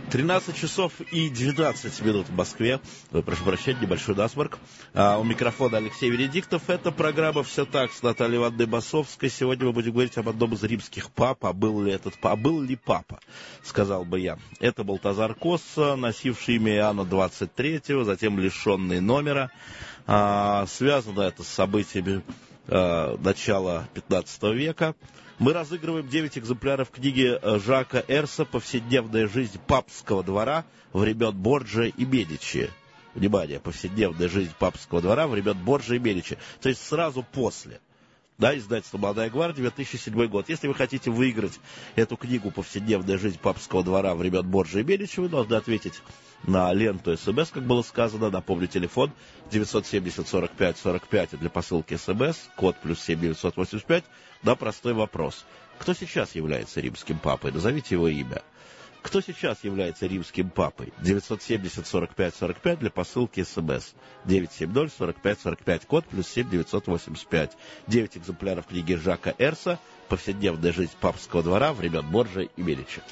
13 часов и 19 минут в Москве. Прошу прощения, небольшой насморк. У микрофона Алексей Венедиктов. Это программа «Все так» с Натальей Ивановной Басовской. Сегодня мы будем говорить об одном из римских пап. А был ли папа, сказал бы я. Это Балтазар Косса, носивший имя Иоанна 23-го, затем лишенный номера. Связано это с событиями начала 15 века. Мы разыгрываем 9 экземпляров книги Жака Эрса «Повседневная жизнь папского двора времен Борджиа и Медичи». Внимание, повседневная жизнь папского двора времен Борджиа и Медичи. То есть сразу после. Да, издательство «Молодая гвардия», 2007 год. Если вы хотите выиграть эту книгу «Повседневная жизнь папского двора времен Борджиа и Медичи», вы должны ответить на ленту СМС, как было сказано. Напомню, телефон 970-45-45 для посылки СМС, код +7 985, на простой вопрос. Кто сейчас является римским папой? Назовите его имя. Кто сейчас является римским папой? 970-45-45 для посылки СМС. 970-45-45, код +7 985. 9 экземпляров книги Жака Эрса «Повседневная жизнь папского двора времен Борджиа и Медичи».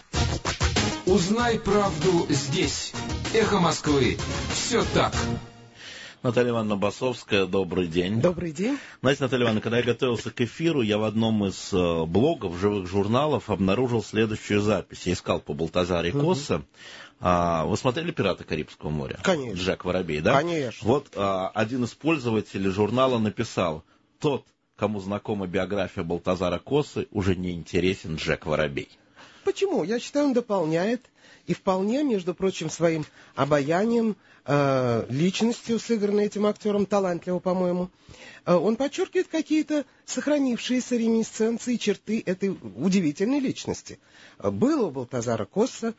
Узнай правду здесь. Эхо Москвы. Все так. Наталья Ивановна Басовская, добрый день. Добрый день. Знаете, Наталья Ивановна, когда я готовился к эфиру, я в одном из блогов, живых журналов, обнаружил следующую запись. Я искал по Балтазаре Косса. Вы смотрели «Пираты Карибского моря»? Конечно. Джек Воробей, да? Конечно. Вот один из пользователей журнала написал: тот, кому знакома биография Балтазара Коссы, уже не интересен Джек Воробей. Почему? Я считаю, он дополняет и вполне, между прочим, своим обаянием, личностью, сыгранной этим актером, талантливо, по-моему, он подчеркивает какие-то сохранившиеся реминисценции, черты этой удивительной личности. Было у Балтазара Коссы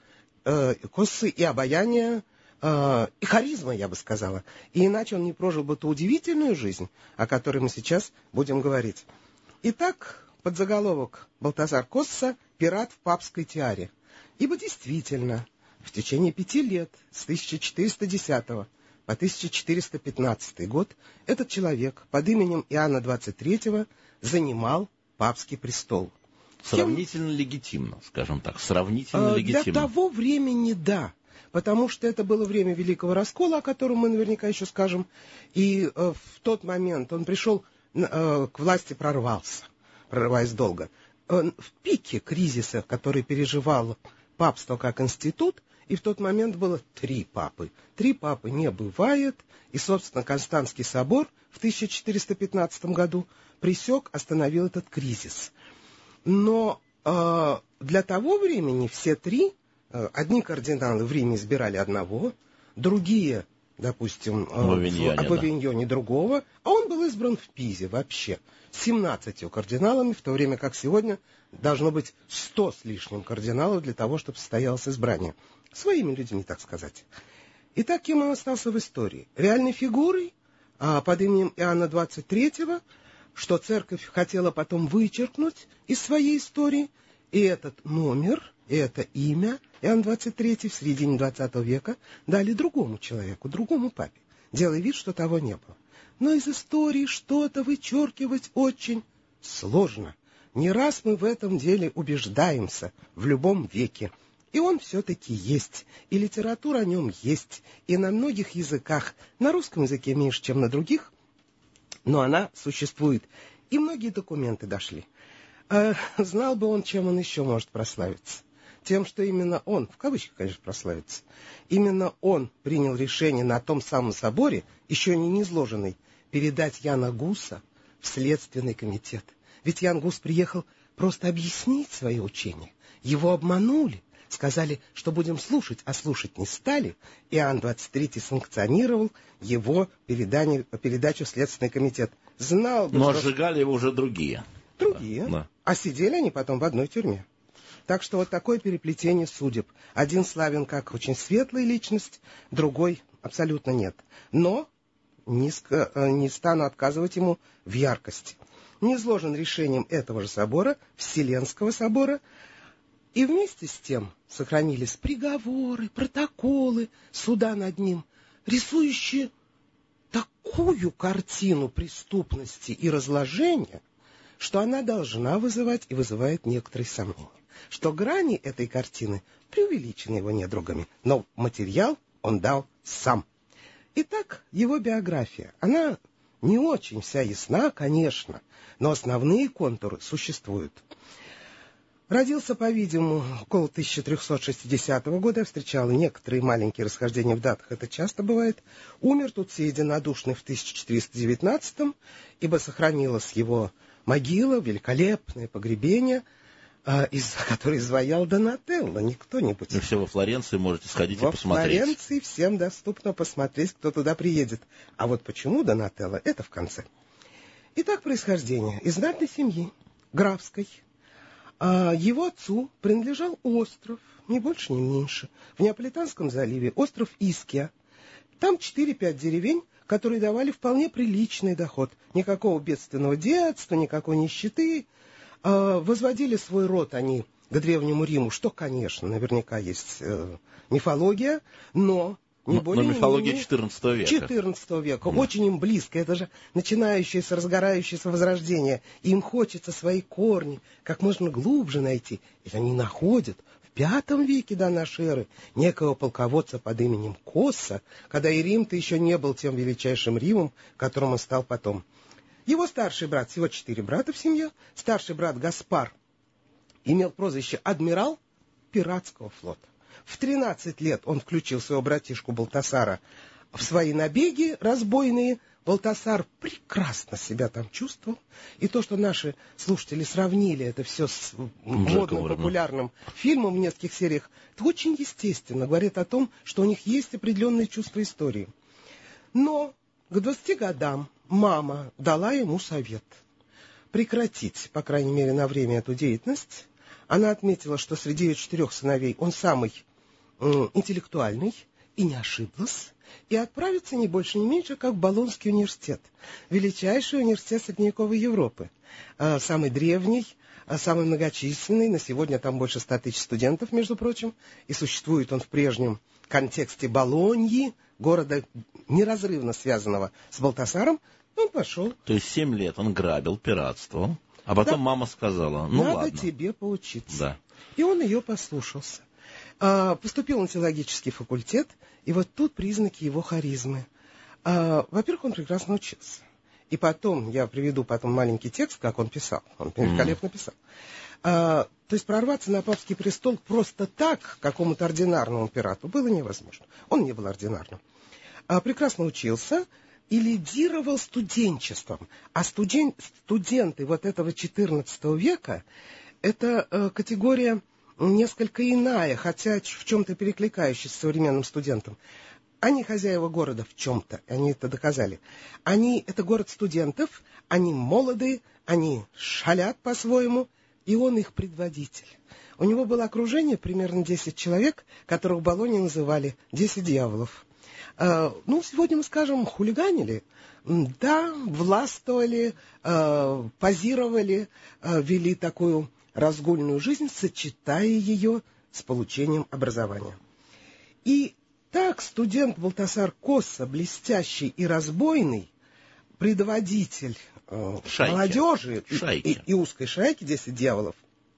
и обаяние, и харизма, я бы сказала. И иначе он не прожил бы ту удивительную жизнь, о которой мы сейчас будем говорить. Итак, подзаголовок: Балтазар Косса — пират в папской тиаре. Ибо действительно, в течение 5 лет, с 1410 по 1415 год, этот человек под именем Иоанна XXIII занимал папский престол. Сравнительно легитимно, скажем так, сравнительно легитимно. Для того времени, да. Потому что это было время Великого Раскола, о котором мы наверняка еще скажем. И в тот момент он пришел к власти, прорываясь долго. В пике кризиса, который переживал папство как институт, и в тот момент было 3 папы. 3 папы не бывает, и, собственно, Константский собор в 1415 году остановил этот кризис. Но для того времени все 3, одни кардиналы в Риме избирали одного, другие, допустим, в Авиньоне другого, а он был избран в Пизе вообще 17 кардиналами, в то время как сегодня должно быть 100 с лишним кардиналов для того, чтобы состоялось избрание. Своими людьми, так сказать. И таким он остался в истории. Реальной фигурой под именем Иоанна XXIII, что церковь хотела потом вычеркнуть из своей истории, и этот номер, и это имя Иоанн XXIII в середине XX века дали другому человеку, другому папе, делая вид, что того не было. Но из истории что-то вычеркивать очень сложно. Не раз мы в этом деле убеждаемся в любом веке. И он все-таки есть, и литература о нем есть, и на многих языках, на русском языке меньше, чем на других, но она существует, и многие документы дошли. Знал бы он, чем он еще может прославиться. Тем, что именно он, в кавычках, конечно, прославится, именно он принял решение на том самом соборе, еще не низложенный, передать Яна Гуса в Следственный комитет. Ведь Ян Гус приехал просто объяснить свое учение. Его обманули, сказали, что будем слушать, а слушать не стали. Иоанн XXIII санкционировал его передачу в Следственный комитет. Знал бы, но сжигали его уже другие. Да. А сидели они потом в одной тюрьме. Так что вот такое переплетение судеб. Один славен как очень светлая личность, другой абсолютно нет. Но не стану отказывать ему в яркости. Низложен решением этого же собора, Вселенского собора, и вместе с тем сохранились приговоры, протоколы, суда над ним, рисующие такую картину преступности и разложения, что она должна вызывать и вызывает некоторые сомнения. что грани этой картины преувеличены его недругами, но материал он дал сам. Итак, его биография, она не очень вся ясна, конечно, но основные контуры существуют. Родился, по-видимому, около 1360 года, я встречал некоторые маленькие расхождения в датах, это часто бывает. Умер тут все единодушный в 1419, ибо сохранилась его могила, великолепное погребение, из которой изваял Донателло, не кто-нибудь. Вы все во Флоренции можете сходить и посмотреть. Во Флоренции всем доступно посмотреть, кто туда приедет. А вот почему Донателло, это в конце. Итак, происхождение. Из знатной семьи, графской. Его отцу принадлежал остров, ни больше, ни меньше, в Неаполитанском заливе, остров Иския. Там 4-5 деревень, которые давали вполне приличный доход. Никакого бедственного детства, никакой нищеты. Возводили свой род они к Древнему Риму, что, конечно, наверняка есть мифология, но... Но мифология XIV века. XIV века. Очень им близко. Это же начинающееся, разгорающееся возрождение. Им хочется свои корни как можно глубже найти. И они находят в V веке до нашей эры некого полководца под именем Косса, когда и Рим-то еще не был тем величайшим Римом, которым он стал потом. Его старший брат, всего 4 брата в семье, старший брат Гаспар имел прозвище адмирал пиратского флота. В 13 лет он включил своего братишку Балтасара в свои набеги разбойные. Балтасар прекрасно себя там чувствовал. И то, что наши слушатели сравнили это все с модным, популярным фильмом в нескольких сериях, это очень естественно. Говорит о том, что у них есть определенные чувства истории. Но к 20 годам мама дала ему совет прекратить, по крайней мере, на время эту деятельность. Она отметила, что среди ее 4 сыновей он самый интеллектуальный, и не ошиблась, и отправиться не больше, не меньше, как в Болонский университет, величайший университет средневековой Европы, самый древний, самый многочисленный, на сегодня там больше 100 тысяч студентов, между прочим, и существует он в прежнем контексте Болоньи, города, неразрывно связанного с Балтасаром. Он пошел. То есть 7 лет он грабил, пиратствовал, а потом мама сказала, ну надо ладно. тебе поучиться. Да. И он ее послушался. Поступил на теологический факультет, и вот тут признаки его харизмы. Во-первых, он прекрасно учился. И потом, я приведу потом маленький текст, как он писал. Он великолепно писал. То есть прорваться на папский престол просто так, к какому-то ординарному пирату, было невозможно. Он не был ординарным. Прекрасно учился и лидировал студенчеством. А студенты вот этого XIV века, это категория несколько иная, хотя в чем-то перекликающаяся с современным студентом. Они хозяева города в чем-то, они это доказали. Это город студентов, они молоды, они шалят по-своему, и он их предводитель. У него было окружение, примерно 10 человек, которых в Болонье называли 10 дьяволов. Сегодня мы скажем, хулиганили. Да, властвовали, позировали, вели такую разгульную жизнь, сочетая ее с получением образования. И так студент Балтасар Косса, блестящий и разбойный, предводитель молодежи и узкой шайки 10 дьяволов,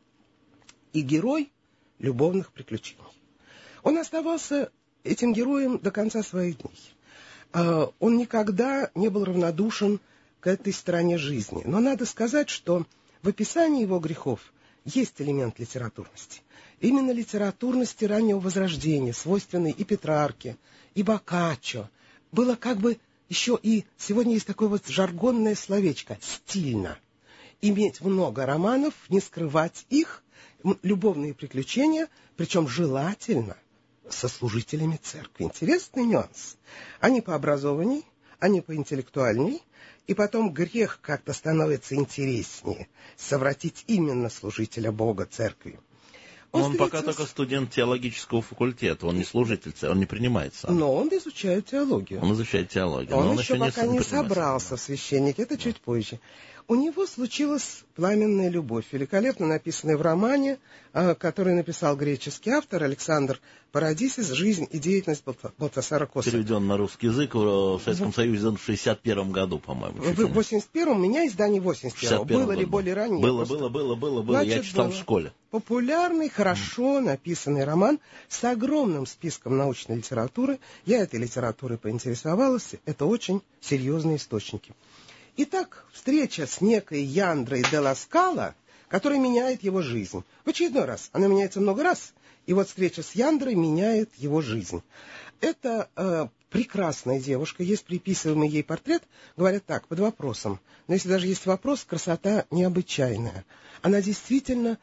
и герой любовных приключений. Он оставался этим героем до конца своих дней. Он никогда не был равнодушен к этой стороне жизни. Но надо сказать, что в описании его грехов есть элемент литературности. Именно литературности раннего Возрождения, свойственной и Петрарке, и Боккаччо. Было как бы еще и... Сегодня есть такое вот жаргонное словечко «стильно». Иметь много романов, не скрывать их, любовные приключения, причем желательно со служителями церкви. Интересный нюанс. Они пообразованней, они поинтеллектуальней, и потом грех как-то становится интереснее совратить именно служителя Бога, церкви. Он пока только студент теологического факультета, он не служитель, он не принимается. Но он изучает теологию. Он изучает теологию. Он еще пока не собрался в священнике, это чуть позже. У него случилась пламенная любовь, великолепно написанная в романе, который написал греческий автор Александр Парадисис «Жизнь и деятельность Балтасара Коса». Переведен на русский язык в Советском Союзе в 1961 году, по-моему. В 81-м, у меня издание 81-го. Было ли более ранее? Было. Значит, я читал в школе. Популярный, хорошо написанный роман с огромным списком научной литературы. Я этой литературой поинтересовалась. Это очень серьезные источники. Итак, встреча с некой Яндрой де ла Скала, которая меняет его жизнь. В очередной раз. Она меняется много раз. И вот встреча с Яндрой меняет его жизнь. Это прекрасная девушка. Есть приписываемый ей портрет. Говорят так, под вопросом. Но если даже есть вопрос, красота необычайная. Она действительно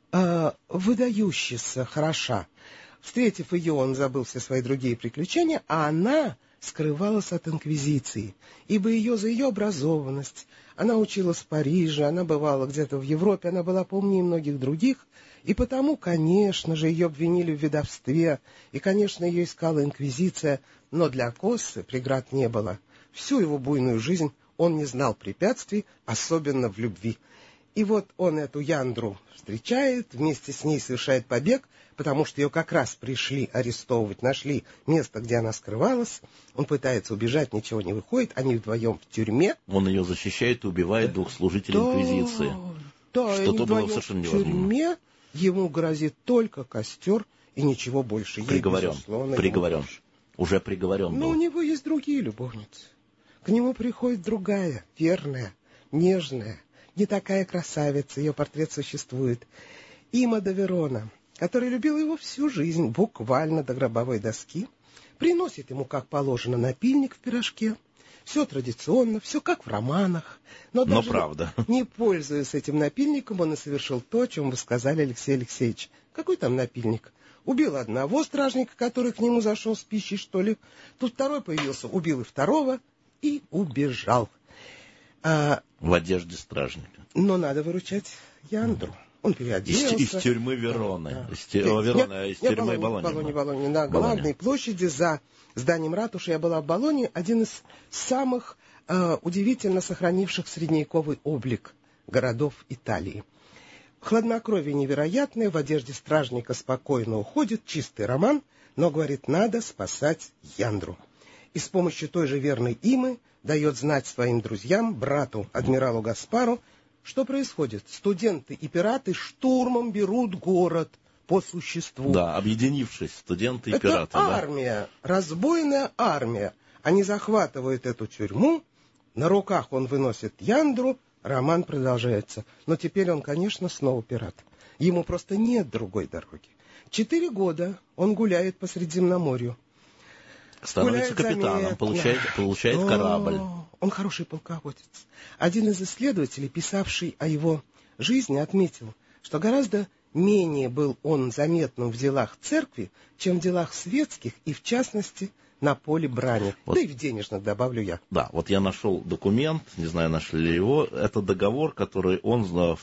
выдающаяся, хороша. Встретив ее, он забыл все свои другие приключения, а она скрывалась от инквизиции, ибо за ее образованность. Она училась в Париже, она бывала где-то в Европе, она была поумнее многих других, и потому, конечно же, ее обвинили в ведовстве, и, конечно, ее искала инквизиция, но для Косы преград не было. Всю его буйную жизнь он не знал препятствий, особенно в любви. И вот он эту Яндру встречает, вместе с ней совершает побег, потому что ее как раз пришли арестовывать, нашли место, где она скрывалась. Он пытается убежать, ничего не выходит, они вдвоем в тюрьме. Он ее защищает и убивает двух служителей инквизиции. Да, что-то было совершенно невозможно. В тюрьме ему грозит только костер и ничего больше. Приговорен. Уже приговорен был. Но у него есть другие любовницы. К нему приходит другая, верная, нежная, не такая красавица, ее портрет существует. Има де Верона, который любил его всю жизнь, буквально до гробовой доски, приносит ему, как положено, напильник в пирожке. Все традиционно, все как в романах. Но даже правда. Не пользуясь этим напильником, он и совершил то, о чем вы сказали, Алексей Алексеевич. Какой там напильник? Убил одного стражника, который к нему зашел с пищей, что ли. Тут второй появился, убил и второго, и убежал. В одежде стражника. Но надо выручать Яндру. Он переоделся. Из тюрьмы Вероны. Да. Из тюрьмы Болоньи. На главной площади за зданием ратуши я была в Болонье. Один из самых удивительно сохранивших средневековый облик городов Италии. Хладнокровие невероятное, в одежде стражника спокойно уходит, чистый роман, но, говорит, надо спасать Яндру. И с помощью той же верной Имы дает знать своим друзьям, брату, адмиралу Гаспару, что происходит. Студенты и пираты штурмом берут город по существу. Да, объединившись, студенты и пираты. Это армия, разбойная армия. Они захватывают эту тюрьму, на руках он выносит Яндру, роман продолжается. Но теперь он, конечно, снова пират. Ему просто нет другой дороги. 4 года он гуляет по Средиземноморью. Становится капитаном, получает корабль. Он хороший полководец. Один из исследователей, писавший о его жизни, отметил, что гораздо менее был он заметным в делах церкви, чем в делах светских и, в частности, на поле брани. Вот. Да и в денежных, добавлю я. Да, вот я нашел документ, не знаю, нашли ли его. Это договор, который он в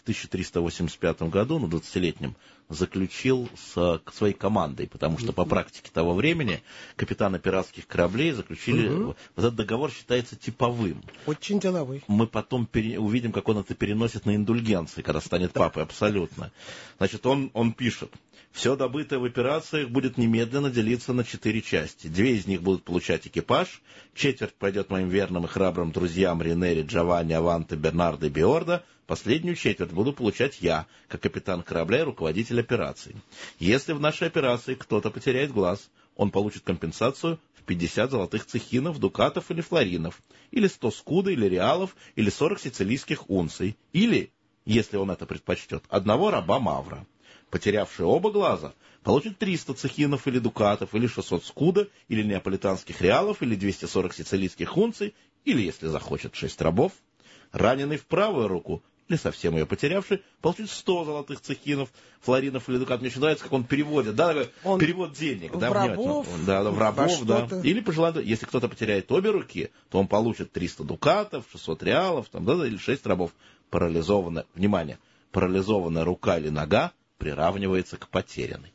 1385 году, на 20-летнем, заключил с своей командой, потому что по практике того времени капитаны пиратских кораблей заключили... Вот этот договор считается типовым. Очень деловой. Мы потом увидим, как он это переносит на индульгенции, когда станет папой, абсолютно. Значит, он пишет: все добытое в операциях будет немедленно делиться на 4 части. 2 из них будут получать экипаж, четверть пойдет моим верным и храбрым друзьям Ринери, Джованни, Аванте, Бернардо и Биордо, последнюю четверть буду получать я, как капитан корабля и руководитель операций. Если в нашей операции кто-то потеряет глаз, он получит компенсацию в 50 золотых цехинов, дукатов или флоринов, или 100 скуда, или реалов, или 40 сицилийских унций, или, если он это предпочтет, 1 раба Мавра. Потерявший оба глаза получит 300 цехинов или дукатов, или 600 скуда, или неаполитанских реалов, или 240 сицилийских унций, или, если захочет, 6 рабов. Раненый в правую руку, или совсем ее потерявший, получит 100 золотых цехинов, флоринов или дукатов. Мне очень нравится, как он переводит, да, перевод денег. В да, рабов, в рабов, да. Или по желанию, если кто-то потеряет обе руки, то он получит 300 дукатов, 600 реалов, там, да, или 6 рабов. Парализованная, внимание, парализованная рука или нога приравнивается к потерянной.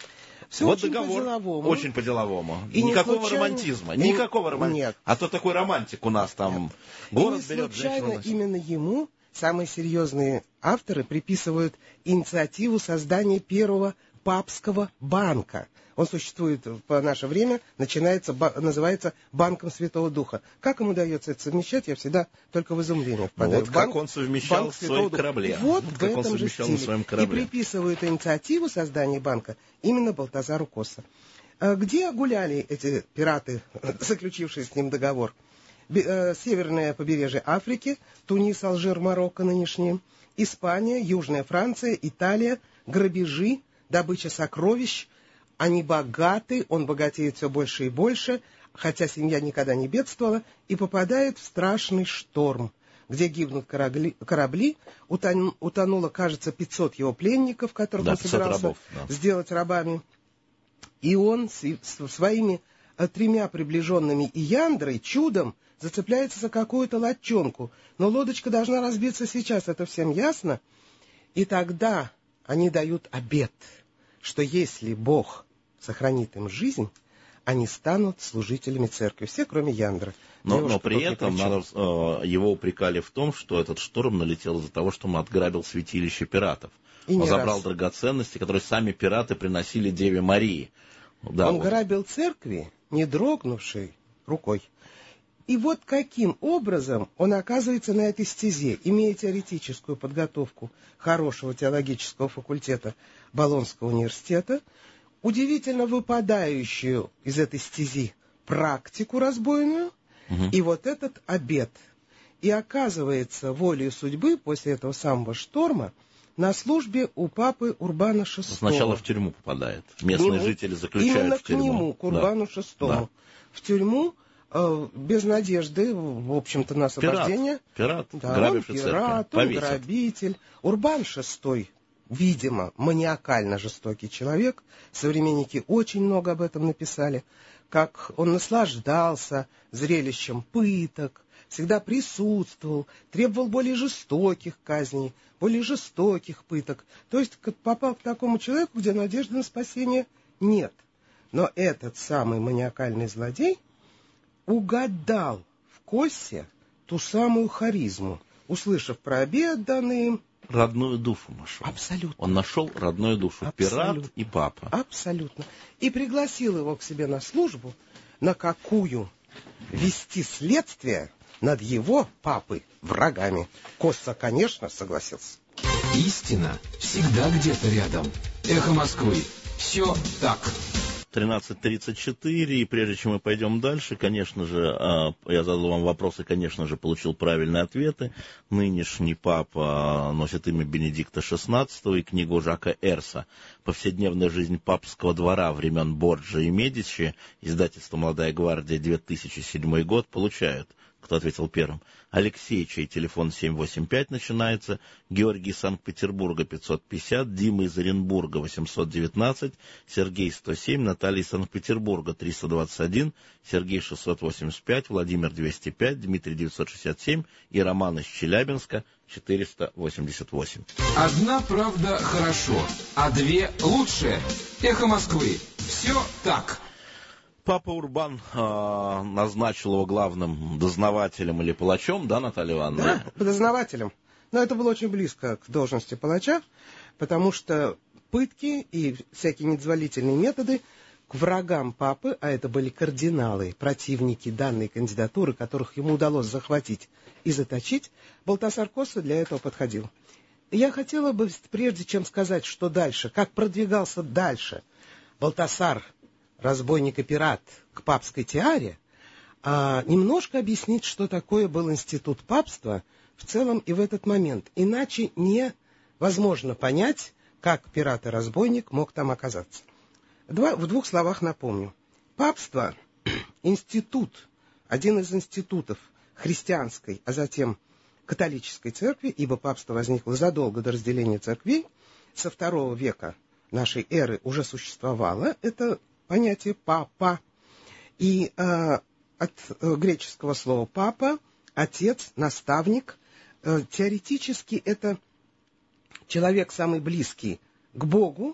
Все вот очень договор по-деловому. Очень по-деловому. И никакого романтизма. Никакого романтизма. Нет. А то такой романтик у нас там. Город и не берет случайно женщину. именно ему самые серьезные авторы приписывают инициативу создания первого папского банка. Он существует в наше время, называется Банком Святого Духа. Как ему удается это совмещать, я всегда только в изумление впадаю. Вот как он совмещал в своем корабле. Вот в этом же стиле. И приписывают инициативу создания банка именно Балтазару Коса. Где гуляли эти пираты, заключившие с ним договор? Северное побережье Африки, Тунис, Алжир, Марокко нынешние, Испания, Южная Франция, Италия, грабежи, добыча сокровищ. Они богаты, он богатеет все больше и больше, хотя семья никогда не бедствовала, и попадает в страшный шторм, где гибнут корабли, утонуло, кажется, 500 его пленников, которых он собирался сделать рабами. И он своими 3 приближенными и Яндрой чудом зацепляется за какую-то лодчонку. Но лодочка должна разбиться сейчас, это всем ясно. И тогда они дают обет, что если Бог сохранит им жизнь, они станут служителями церкви. Все, кроме Яндры. Но при этом его упрекали в том, что этот шторм налетел из-за того, что он отграбил святилище пиратов. Он забрал драгоценности, которые сами пираты приносили Деве Марии. Да, он грабил церкви, не дрогнувшей рукой. И вот каким образом он оказывается на этой стезе, имея теоретическую подготовку хорошего теологического факультета Болонского университета, удивительно выпадающую из этой стези практику разбойную, и вот этот обет. И оказывается волею судьбы после этого самого шторма на службе у папы Урбана VI. Сначала в тюрьму попадает. Местные жители заключают в тюрьму. Именно к нему, к Урбану VI. Да. В тюрьму без надежды, в общем-то, на освобождение. Пират, да, грабивший церковь. Он грабитель. Урбан VI, видимо, маниакально жестокий человек. Современники очень много об этом написали. Как он наслаждался зрелищем пыток, всегда присутствовал, требовал более жестоких казней, более жестоких пыток. То есть попал к такому человеку, где надежды на спасение нет. Но этот самый маниакальный злодей угадал в Косе ту самую харизму, услышав про обет данный им. Родную душу нашел. Абсолютно. Он нашел родную душу. Абсолютно. Пират и папа. Абсолютно. И пригласил его к себе на службу, на какую вести следствие над его, папы, врагами. Коса, конечно, согласился. Истина всегда где-то рядом. Эхо Москвы. Все так. 13:34, и прежде чем мы пойдем дальше, конечно же, я задал вам вопросы, конечно же, получил правильные ответы. Нынешний папа носит имя Бенедикта XVI, и книгу Жака Эрса «Повседневная жизнь папского двора времен Борджиа и Медичи», издательство «Молодая гвардия», 2007 год, получают. Кто ответил первым? Алексей, чей телефон 785 начинается, Георгий из Санкт-Петербурга 550, Дима из Оренбурга 819, Сергей 107, Наталья из Санкт-Петербурга 321, Сергей 685, Владимир 205, Дмитрий 967 и Роман из Челябинска 488. Одна правда хорошо, а 2 лучше. Эхо Москвы. Все так. Папа Урбан назначил его главным дознавателем или палачом, да, Наталья Ивановна? Да, дознавателем. Но это было очень близко к должности палача, потому что пытки и всякие недозволительные методы к врагам папы, а это были кардиналы, противники данной кандидатуры, которых ему удалось захватить и заточить, Балтасар Коса для этого подходил. И я хотела бы, прежде чем сказать, что дальше, как продвигался дальше Балтасар, разбойник и пират, к папской тиаре, немножко объяснить, что такое был институт папства в целом и в этот момент. Иначе невозможно понять, как пират и разбойник мог там оказаться. В 2 словах напомню. Папство — институт, один из институтов христианской, а затем католической церкви, ибо папство возникло задолго до разделения церквей, со 2 века нашей эры уже существовало это понятие «папа». И от греческого слова «папа» — отец, наставник. Теоретически это человек самый близкий к Богу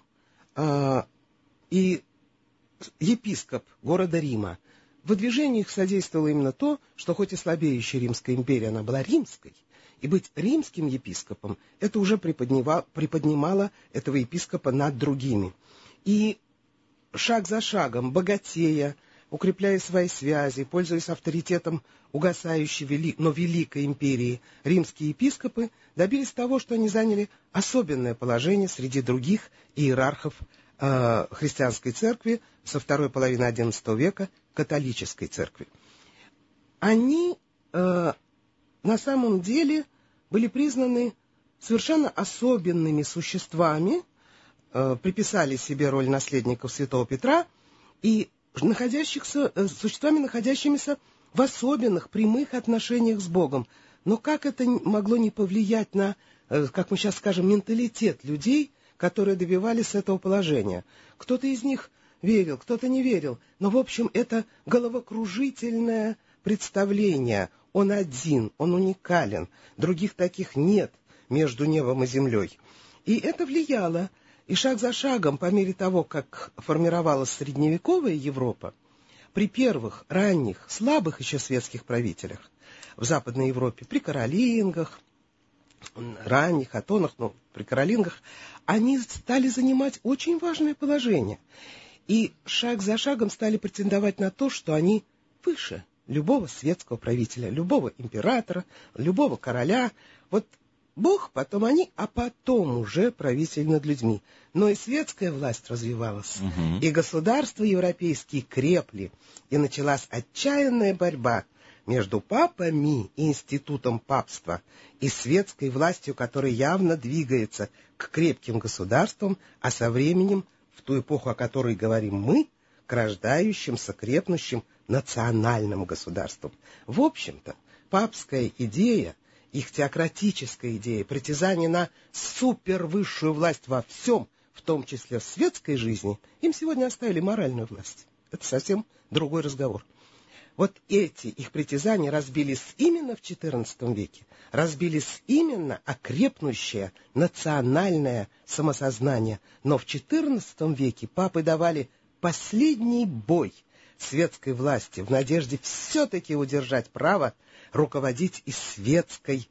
и епископ города Рима. В выдвижении их содействовало именно то, что хоть и слабеющая Римская империя, она была римской, И быть римским епископом, это уже приподнимало этого епископа над другими. И шаг за шагом, богатея, укрепляя свои связи, пользуясь авторитетом угасающей, но великой империи, римские епископы добились того, что они заняли особенное положение среди других иерархов христианской церкви со второй половины XI века, католической церкви. Они на самом деле были признаны совершенно особенными существами, приписали себе роль наследников святого Петра и существами, находящимися в особенных прямых отношениях с Богом. Но как это могло не повлиять на, как мы сейчас скажем, менталитет людей, которые добивались этого положения? Кто-то из них верил, кто-то не верил, но, в общем, это головокружительное представление. Он один, он уникален, других таких нет между небом и землей. И это влияло, и шаг за шагом, по мере того, как формировалась средневековая Европа, при первых, ранних, слабых еще светских правителях в Западной Европе, при каролингах, ранних атонах, но при каролингах, они стали занимать очень важное положение. И шаг за шагом стали претендовать на то, что они выше любого светского правителя, любого императора, любого короля. Вот Бог, потом они, а потом уже правитель над людьми. Но и светская власть развивалась, и государства европейские крепли, и началась отчаянная борьба между папами и институтом папства, и светской властью, которая явно двигается к крепким государствам, а со временем, в ту эпоху, о которой говорим мы, к рождающимся, крепнущим национальным государствам. В общем-то, папская идея, их теократическая идея, притязание на супервысшую власть во всем, в том числе в светской жизни, им сегодня оставили моральную власть. Это совсем другой разговор. Вот эти их притязания разбились именно в XIV веке, разбились именно окрепнущее национальное самосознание. Но в XIV веке папы давали последний бой светской власти в надежде все-таки удержать право руководить и светской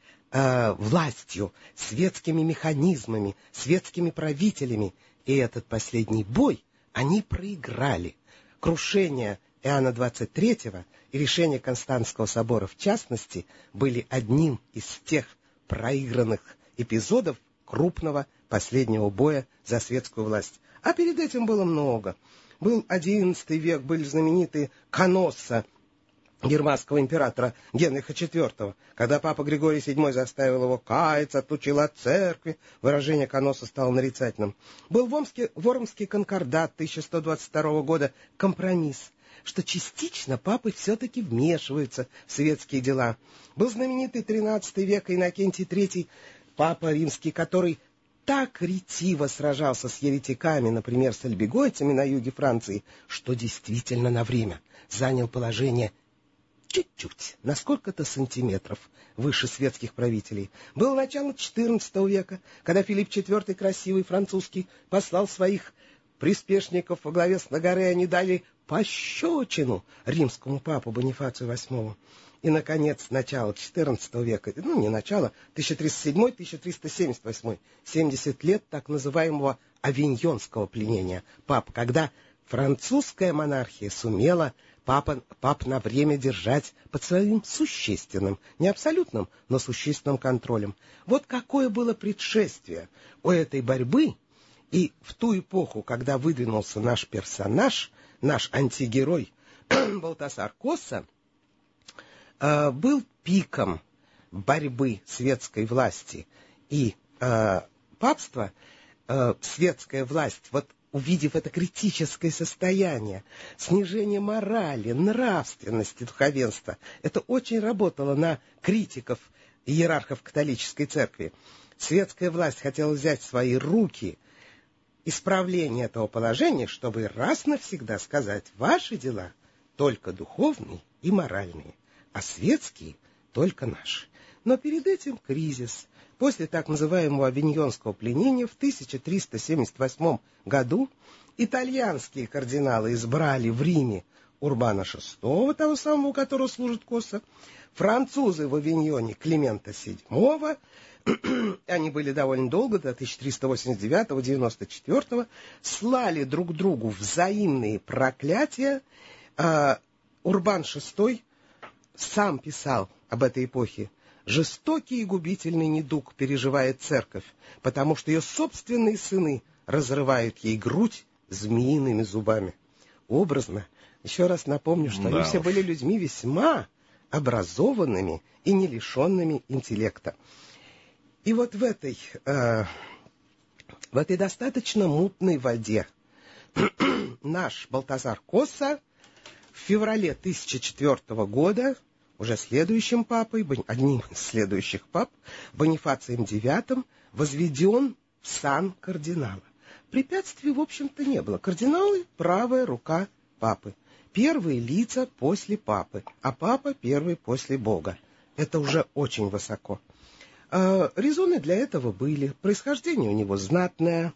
властью, светскими механизмами, светскими правителями. И этот последний бой они проиграли. Крушение Иоанна XXIII и решение Константского собора, в частности, были одним из тех проигранных эпизодов крупного последнего боя за светскую власть. А перед этим было много. Был XI век, были знаменитые Каносса германского императора Генриха IV, когда папа Григорий VII заставил его каяться, отлучил от церкви, выражение Каносса стало нарицательным. Был Вормский конкордат 1122 года, компромисс, что частично папы все-таки вмешиваются в светские дела. Был знаменитый XIII век Иннокентий III, папа римский, который так ретиво сражался с еретиками, например, с альбегойцами на юге Франции, что действительно на время занял положение чуть-чуть, на сколько-то сантиметров выше светских правителей. Было начало XIV века, когда Филипп IV, красивый французский, послал своих приспешников во главе с Ногаре, они дали пощечину римскому папу Бонифацию VIII. И, наконец, начало XIV века, не начало, 1307-1378, 70 лет так называемого авиньонского пленения пап, когда французская монархия сумела пап на время держать под своим существенным, не абсолютным, но существенным контролем. Вот какое было предшествие у этой борьбы. И в ту эпоху, когда выдвинулся наш персонаж, наш антигерой Балтасар Косса, был пиком борьбы светской власти и папства. Светская власть, вот увидев это критическое состояние, снижение морали, нравственности духовенства, это очень работало на критиков иерархов католической церкви. Светская власть хотела взять в свои руки исправление этого положения, чтобы раз навсегда сказать: ваши дела только духовные и моральные, а светские только наши. Но перед этим кризис. После так называемого авиньонского пленения в 1378 году итальянские кардиналы избрали в Риме Урбана VI, того самого, у которого служит Косса. Французы в Авиньоне Климента VII, они были довольно долго, до 1389-94, слали друг другу взаимные проклятия. Урбан VI сам писал об этой эпохе. Жестокий и губительный недуг переживает церковь, потому что ее собственные сыны разрывают ей грудь змеиными зубами. Образно, еще раз напомню, что они все были людьми весьма образованными и не лишенными интеллекта. И вот в этой достаточно мутной воде наш Балтазар Косса в феврале 1004 года, уже следующим папой, одним из следующих пап, Бонифацием IX, возведен в сан кардинала. Препятствий, в общем-то, не было. Кардиналы — правая рука папы. Первые лица после папы, а папа первый после Бога. Это уже очень высоко. Резоны для этого были. Происхождение у него знатное,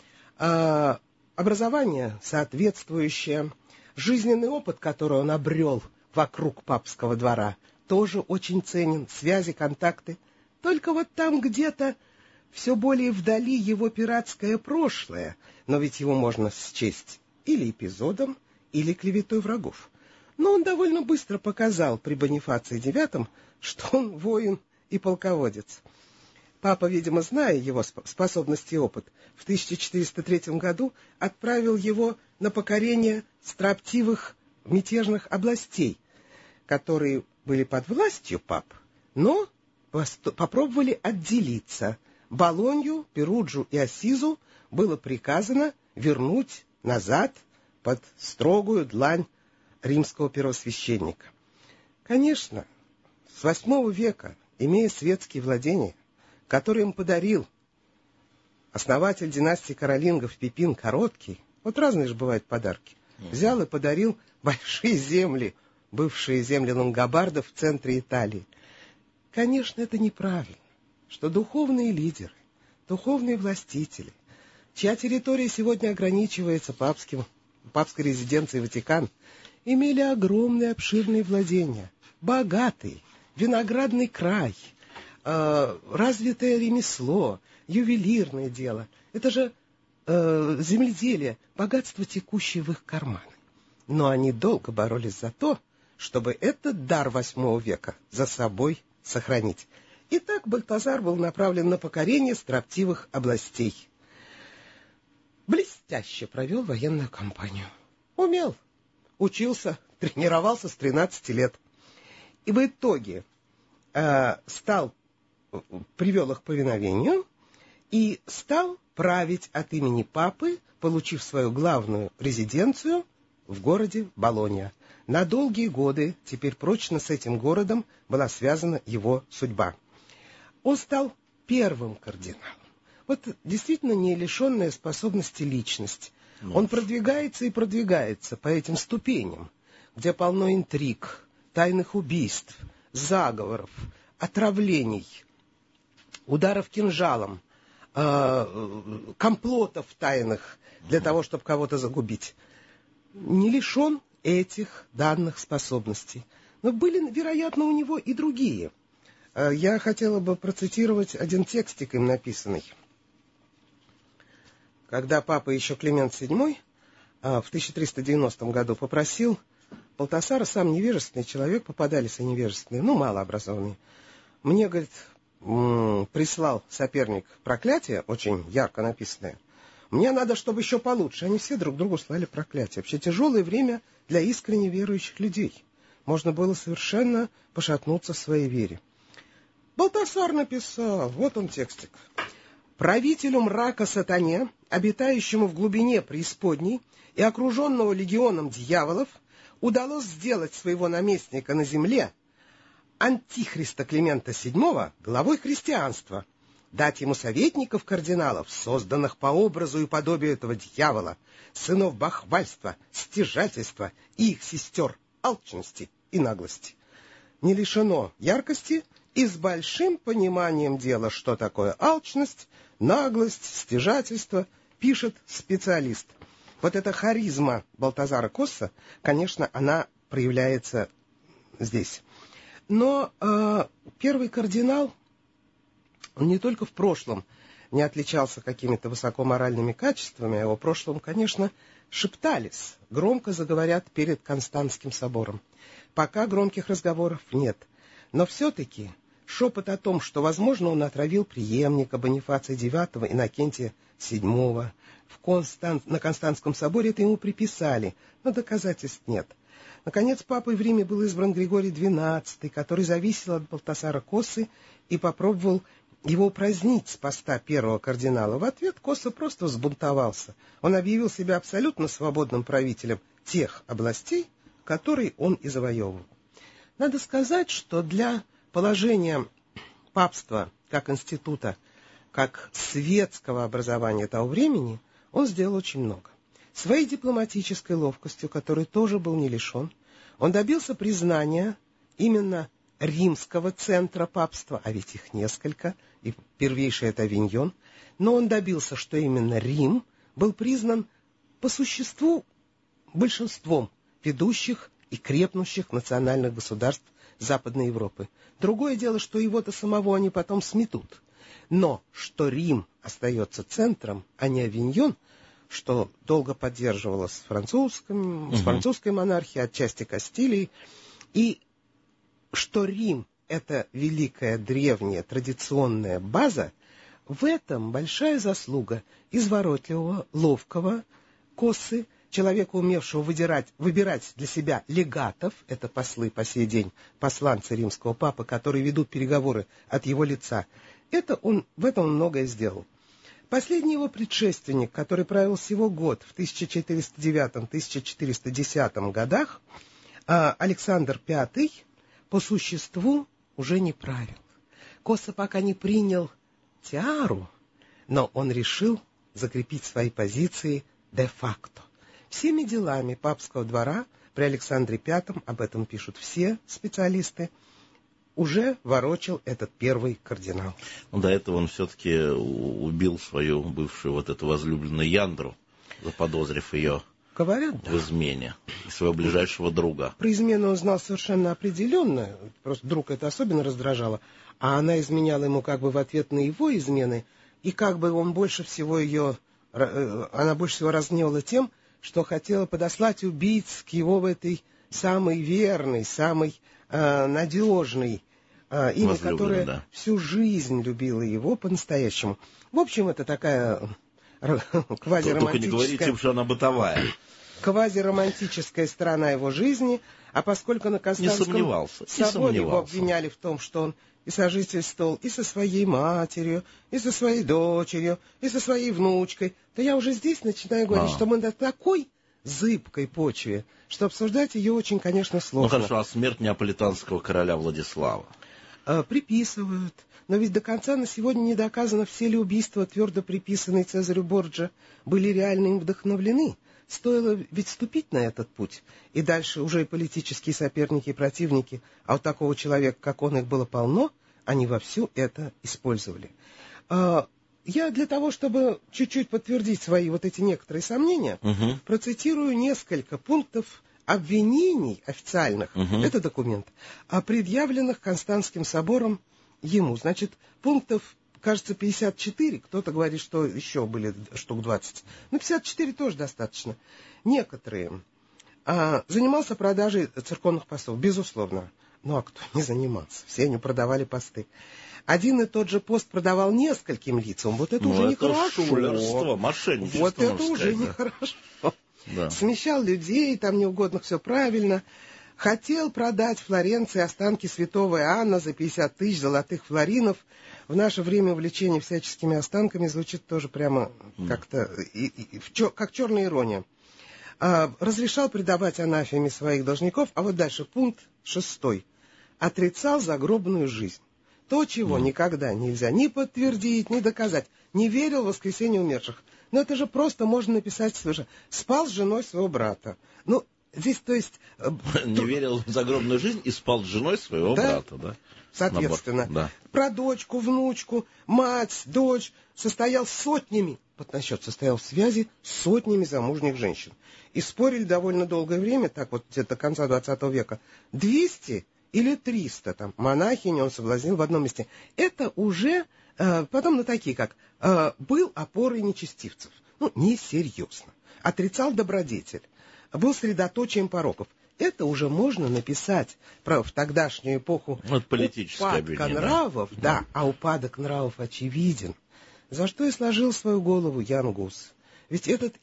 образование соответствующее, жизненный опыт, который он обрел вокруг папского двора, тоже очень ценен, связи, контакты. Только вот там где-то все более вдали его пиратское прошлое, но ведь его можно счесть или эпизодом, или клеветой врагов. Но он довольно быстро показал при Бонифации IX, что он воин и полководец. Папа, видимо, зная его способности и опыт, в 1403 году отправил его на покорение строптивых мятежных областей, которые были под властью пап, но попробовали отделиться. Болонью, Перуджу и Ассизу было приказано вернуть назад под строгую длань римского первосвященника. Конечно, с VIII века, имея светские владения, которые им подарил основатель династии каролингов Пипин Короткий, вот разные же бывают подарки, взял и подарил большие земли, бывшие земли лангобардов в центре Италии. Конечно, это неправильно, что духовные лидеры, духовные властители, чья территория сегодня ограничивается папской резиденцией Ватикан, имели огромные обширные владения, богатый виноградный край, развитое ремесло, ювелирное дело. Это же земледелие, богатство, текущее в их карманы. Но они долго боролись за то, чтобы этот дар VIII века за собой сохранить. Итак, Балтазар был направлен на покорение строптивых областей. Блестяще провел военную кампанию. Умел, учился, тренировался с 13 лет. И в итоге привел их к повиновению и стал править от имени папы, получив свою главную резиденцию в городе Болонья. На долгие годы теперь прочно с этим городом была связана его судьба. Он стал первым кардиналом. Вот действительно не лишенная способности личность. Он продвигается и продвигается по этим ступеням, где полно интриг, тайных убийств, заговоров, отравлений, ударов кинжалом, комплотов тайных для того, чтобы кого-то загубить. Не лишен этих данных способностей. Но были, вероятно, у него и другие. Я хотела бы процитировать один текстик им написанный. Когда папа еще Климент VII в 1390 году попросил Балтасара, сам невежественный человек, попадались и невежественные, малообразованные, мне, говорит, прислал соперник проклятие, очень ярко написанное. Мне надо, чтобы еще получше. Они все друг другу слали проклятие. Вообще тяжелое время для искренне верующих людей. Можно было совершенно пошатнуться в своей вере. Балтасар написал, вот он текстик. «Правителю мрака сатане, обитающему в глубине преисподней и окруженного легионом дьяволов, удалось сделать своего наместника на земле, антихриста Климента VII, главой христианства, дать ему советников-кардиналов, созданных по образу и подобию этого дьявола, сынов бахвальства, стяжательства и их сестер алчности и наглости. Не лишено яркости и с большим пониманием дела, что такое алчность, наглость, стяжательство, пишет специалист». Вот эта харизма Балтазара Косса, конечно, она проявляется здесь. Но первый кардинал, он не только в прошлом не отличался какими-то высокоморальными качествами, а о прошлом, конечно, шептались, громко заговорят перед Константским собором. Пока громких разговоров нет. Но все-таки шепот о том, что, возможно, он отравил преемника Бонифация IX, Иннокентия VII на Константском соборе, это ему приписали, но доказательств нет. Наконец, папой в Риме был избран Григорий XII, который зависел от Балтасара Коссы и попробовал его упразднить с поста первого кардинала. В ответ Косса просто взбунтовался. Он объявил себя абсолютно свободным правителем тех областей, которые он и завоевывал. Надо сказать, что для положения папства как института, как светского образования того времени, он сделал очень много. Своей дипломатической ловкостью, которой тоже был не лишен, он добился признания именно римского центра папства, а ведь их несколько, и первейший это Авиньон, но он добился, что именно Рим был признан по существу большинством ведущих и крепнущих национальных государств Западной Европы. Другое дело, что его-то самого они потом сметут. Но что Рим остается центром, а не Авиньон, что долго поддерживалось с французской монархией, отчасти Кастилии, и что Рим — это великая, древняя, традиционная база, в этом большая заслуга изворотливого, ловкого Коссы, человека, умевшего выбирать для себя легатов, это послы по сей день, посланцы римского папы, которые ведут переговоры от его лица. В этом он многое сделал. Последний его предшественник, который правил всего год, в 1409-1410 годах, Александр V, по существу уже не правил. Косса пока не принял тиару, но он решил закрепить свои позиции де-факто. Всеми делами папского двора при Александре V, об этом пишут все специалисты, уже ворочил этот первый кардинал. Но до этого он все-таки убил свою бывшую вот эту возлюбленную Яндру, заподозрив ее в измене, своего ближайшего друга. Про измену он знал совершенно определенно, просто друг это особенно раздражало, а она изменяла ему как бы в ответ на его измены, и как бы он больше всего она больше всего разгневала тем, что хотела подослать убийц к его в этой самой верной, самой надежной, имя, которое всю жизнь любила его по-настоящему. В общем, это такая квазиромантическая... Только не говорите им, что она бытовая. Квазиромантическая сторона его жизни, а поскольку на Константском соборе его обвиняли в том, что он и сожительствовал и со своей матерью, и со своей дочерью, и со своей внучкой, то я уже здесь начинаю говорить, что мы на такой зыбкой почве, что обсуждать ее очень, конечно, сложно. Ну хорошо, а смерть неаполитанского короля Владислава? Приписывают. Но ведь до конца на сегодня не доказано, все ли убийства, твердо приписанные Цезарю Борджиа, были реально им вдохновлены. Стоило ведь вступить на этот путь. И дальше уже и политические соперники и противники, а у такого человека, как он, их было полно, они вовсю это использовали. Я для того, чтобы чуть-чуть подтвердить свои вот эти некоторые сомнения, процитирую несколько пунктов обвинений официальных, это документ, предъявленных Константским собором ему. Значит, пунктов, кажется, 54, кто-то говорит, что еще были штук 20, но 54 тоже достаточно. Некоторые. Занимался продажей церковных постов, безусловно. Ну, а кто не занимался? Все они продавали посты. Один и тот же пост продавал нескольким лицам. Вот это уже нехорошо. Шулерство, мошенничество. Вот это уже нехорошо. Да. Смещал людей, там неугодных, все правильно. Хотел продать Флоренции останки святого Иоанна за 50 тысяч золотых флоринов. В наше время увлечение всяческими останками звучит тоже прямо как-то, как черная ирония. Разрешал предавать анафеме своих должников, а вот дальше пункт 6. Отрицал загробную жизнь. То, чего никогда нельзя ни подтвердить, ни доказать. Не верил в воскресение умерших. Но это же просто можно написать свыше. Спал с женой своего брата. Ну, здесь, то есть... Не верил в загробную жизнь и спал с женой своего брата, да? Соответственно. Да. Про дочку, внучку, мать, дочь состоял сотнями, состоял в связи с сотнями замужних женщин. И спорили довольно долгое время, так вот где-то до конца 20 века, 200 или 300 там, монахинь он соблазнил в одном месте. Это уже потом на такие, как был опорой нечестивцев. Ну, несерьезно. Отрицал добродетель. Был средоточием пороков. Это уже можно написать в тогдашнюю эпоху упадка нравов, да, а упадок нравов очевиден. За что и сложил свою голову Ян Гус. Ведь этот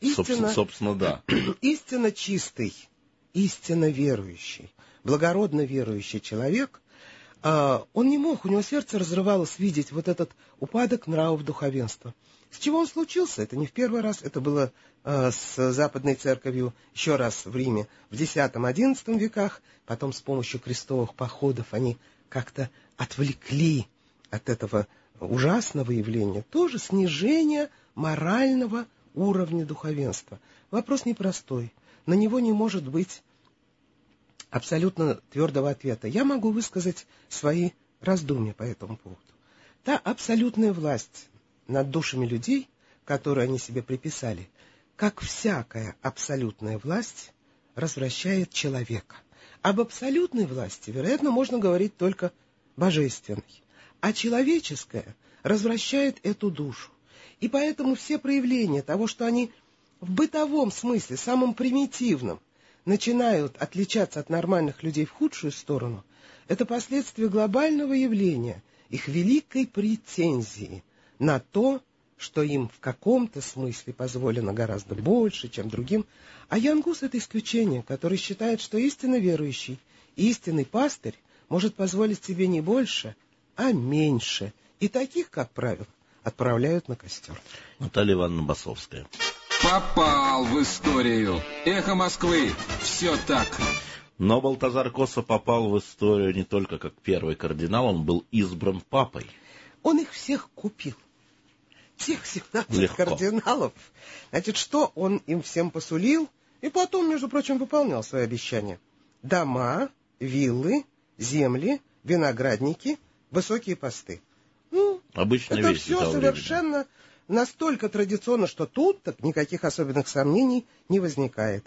истинно чистый, истинно верующий, благородно верующий человек, он не мог, у него сердце разрывалось видеть вот этот упадок нравов духовенства. С чего он случился? Это не в первый раз, это было с Западной Церковью еще раз в Риме в X-XI веках, потом с помощью крестовых походов они как-то отвлекли от этого ужасного явления, тоже снижение морального уровня духовенства. Вопрос непростой, на него не может быть абсолютно твердого ответа. Я могу высказать свои раздумья по этому поводу. Та абсолютная власть над душами людей, которую они себе приписали, как всякая абсолютная власть, развращает человека. Об абсолютной власти, вероятно, можно говорить только божественной, а человеческая развращает эту душу. И поэтому все проявления того, что они в бытовом смысле, самым примитивном, начинают отличаться от нормальных людей в худшую сторону, это последствия глобального явления, их великой претензии на то, что им в каком-то смысле позволено гораздо больше, чем другим. А Ян Гус — это исключение, который считает, что истинно верующий и истинный пастырь может позволить себе не больше, а меньше. И таких, как правило, отправляют на костер. Наталья Ивановна Басовская. Попал в историю. Эхо Москвы. Все так. Но Балтазар Коса попал в историю не только как первый кардинал, он был избран папой. Он их всех купил. Всех 17 кардиналов. Значит, что он им всем посулил? И потом, между прочим, выполнял свои обещания. Дома, виллы, земли, виноградники, высокие посты. Ну, обычная это вещь все совершенно настолько традиционно, что тут так никаких особенных сомнений не возникает.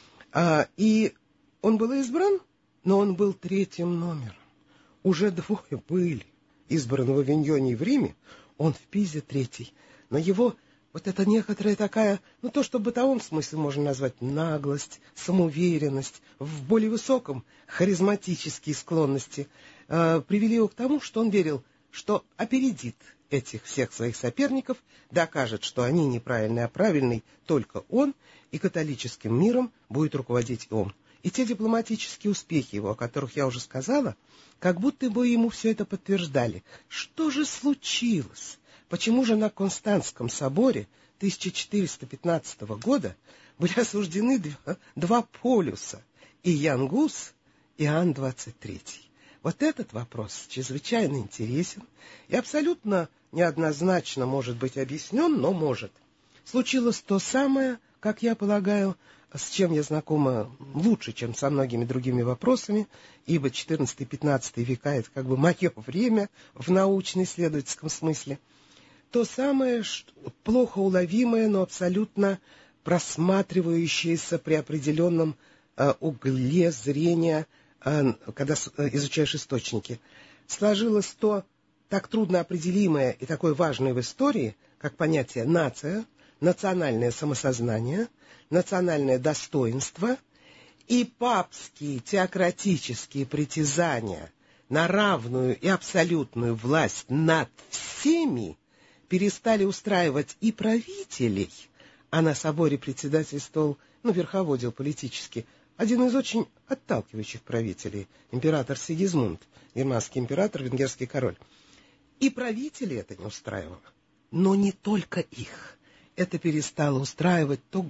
И он был избран, но он был третьим номером. Уже двое были избраны в Авиньоне и в Риме, он в Пизе третий. Но его вот это некоторая такая, ну то, что в бытовом смысле можно назвать наглость, самоуверенность, в более высоком харизматические склонности, привели его к тому, что он верил, что опередит этих всех своих соперников, докажет, что они неправильные, а правильный только он, и католическим миром будет руководить он. И те дипломатические успехи его, о которых я уже сказала, как будто бы ему все это подтверждали. Что же случилось? Почему же на Константском соборе 1415 года были осуждены два полюса, и Ян Гус, и Иоанн XXIII? Вот этот вопрос чрезвычайно интересен и абсолютно неоднозначно может быть объяснен, но может. Случилось то самое, как я полагаю, с чем я знакома лучше, чем со многими другими вопросами, ибо 14-15 века — это как бы мое время в научно-исследовательском смысле. То самое, плохо уловимое, но абсолютно просматривающееся при определенном угле зрения, когда изучаешь источники. Сложилось то так трудно определимое и такое важное в истории, как понятие «нация», национальное самосознание, национальное достоинство и папские теократические притязания на равную и абсолютную власть над всеми перестали устраивать и правителей, а на соборе председательствовал, верховодил политически, один из очень отталкивающих правителей, император Сигизмунд, германский император, венгерский король. И правителей это не устраивало, но не только их. Это перестало устраивать тот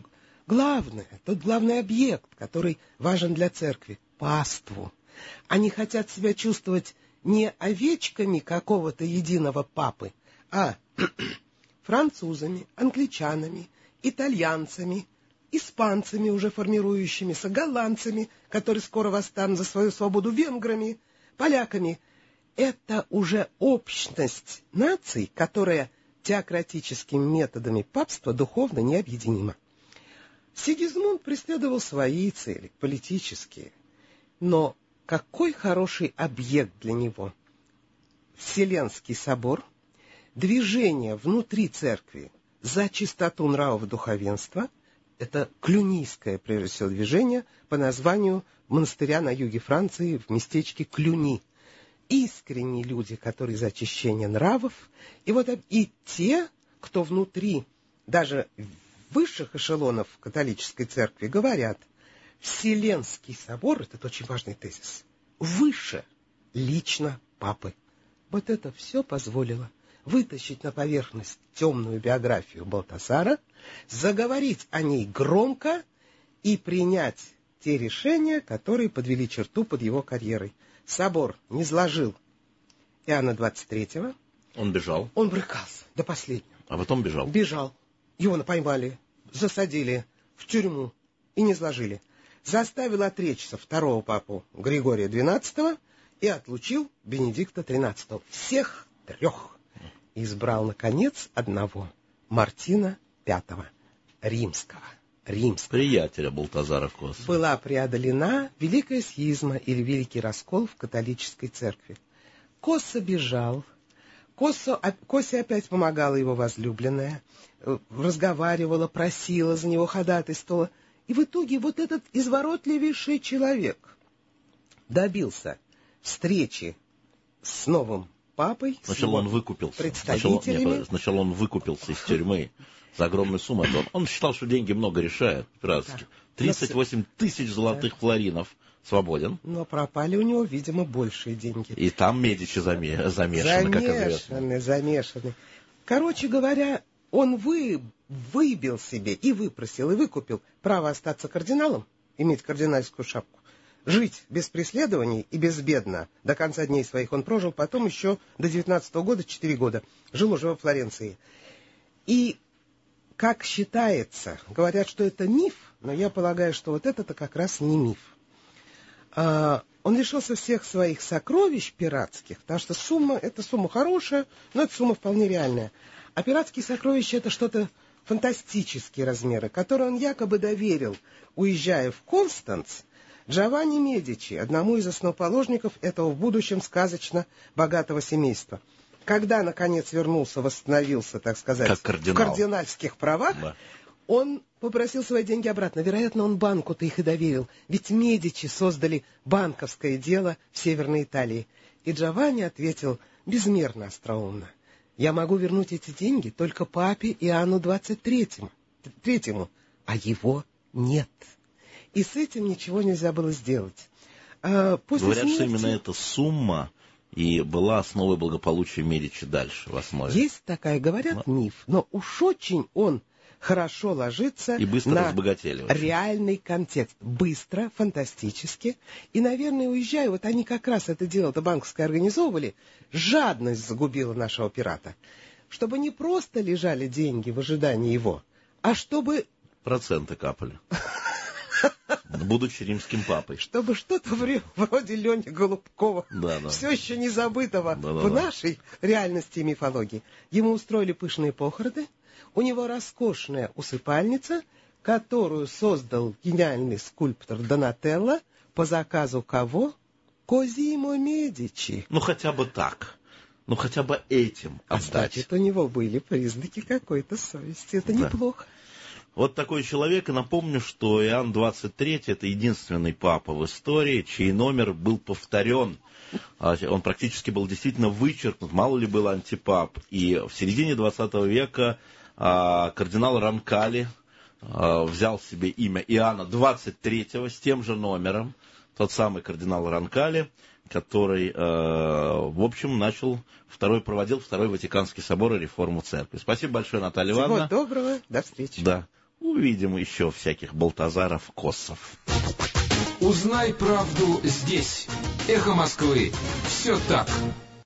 главный объект, который важен для церкви — паству. Они хотят себя чувствовать не овечками какого-то единого папы, а французами, англичанами, итальянцами, испанцами, уже формирующимися, голландцами, которые скоро восстанут за свою свободу, венграми, поляками. Это уже общность наций, которая теократическими методами папства духовно необъединима. Сигизмунд преследовал свои цели, политические, но какой хороший объект для него. Вселенский собор, движение внутри церкви за чистоту нравов духовенства. Это клюнийское, прежде всего, движение по названию монастыря на юге Франции в местечке Клюни. Искренние люди, которые за очищение нравов. И те, кто внутри даже высших эшелонов католической церкви, говорят, Вселенский собор, это очень важный тезис, выше лично папы. Вот это все позволило вытащить на поверхность темную биографию Балтасара, заговорить о ней громко и принять те решения, которые подвели черту под его карьерой. Собор не сложил Иоанна 23-го. Он бежал. Он брыкался до последнего. А потом бежал. Бежал. Его поймали, засадили в тюрьму и не сложили. Заставил отречься второго папу Григория XII и отлучил Бенедикта XIII. Всех трех. Избрал, наконец, одного, Мартина V, римского. Приятеля Балтазара Коса. Была преодолена великая схизма или великий раскол в католической церкви. Коса бежал. Косе опять помогала его возлюбленная, разговаривала, просила за него, ходатайствовала. И в итоге вот этот изворотливейший человек добился встречи с новым папой. Сначала он выкупился. Представителями. Сначала он выкупился из тюрьмы за огромную сумму. Он считал, что деньги много решают. 38 тысяч золотых флоринов. Свободен. Но пропали у него, видимо, большие деньги. И там Медичи замешаны, как известно. Замешаны. Короче говоря, он выбил себе и выпросил, и выкупил право остаться кардиналом, иметь кардинальскую шапку, жить без преследований и безбедно. До конца дней своих он прожил, потом еще до 19-го года, 4 года, жил уже во Флоренции. И, как считается, говорят, что это миф, но я полагаю, что вот это-то как раз не миф. Он лишился всех своих сокровищ пиратских, потому что сумма хорошая, но это сумма вполне реальная. А пиратские сокровища — это что-то фантастические размеры, которые он якобы доверил, уезжая в Констанц, Джованни Медичи, одному из основоположников этого в будущем сказочно богатого семейства. Когда, наконец, вернулся, восстановился, так сказать, в кардинальских правах, да. Он попросил свои деньги обратно. Вероятно, он банку-то их и доверил. Ведь Медичи создали банковское дело в Северной Италии. И Джованни ответил безмерно остроумно: я могу вернуть эти деньги только папе Иоанну 23-му, а его нет. И с этим ничего нельзя было сделать. Говорят, что именно эта сумма и была основой благополучия Медичи дальше, в основе. Есть такая, говорят, миф, но уж очень он хорошо ложится и быстро на разбогатели, реальный контекст. Быстро, фантастически. И, наверное, уезжая, вот они как раз это дело-то банковское организовывали, жадность загубила нашего пирата. Чтобы не просто лежали деньги в ожидании его, а чтобы... Проценты капали. Будучи римским папой. Чтобы что-то вроде Лени Голубкова, все еще не забытого в нашей реальности и мифологии. Ему устроили пышные похороны. У него роскошная усыпальница, которую создал гениальный скульптор Донателло по заказу кого? Козимо Медичи. Ну, хотя бы так. Ну, хотя бы этим отдать. Значит, у него были признаки какой-то совести. Это неплохо. Вот такой человек. И напомню, что Иоанн 23 — это единственный папа в истории, чей номер был повторен. Он практически был действительно вычеркнут. Мало ли было антипап. И в середине 20 века кардинал Ронкали взял себе имя Иоанна 23 с тем же номером. Тот самый кардинал Ронкали, который, в общем, проводил Второй Ватиканский собор и реформу церкви. Спасибо большое, Наталья Ивановна. Всего доброго, до встречи. Да. Увидим еще всяких Балтазаров, Косов. Узнай правду здесь. Эхо Москвы. Все так.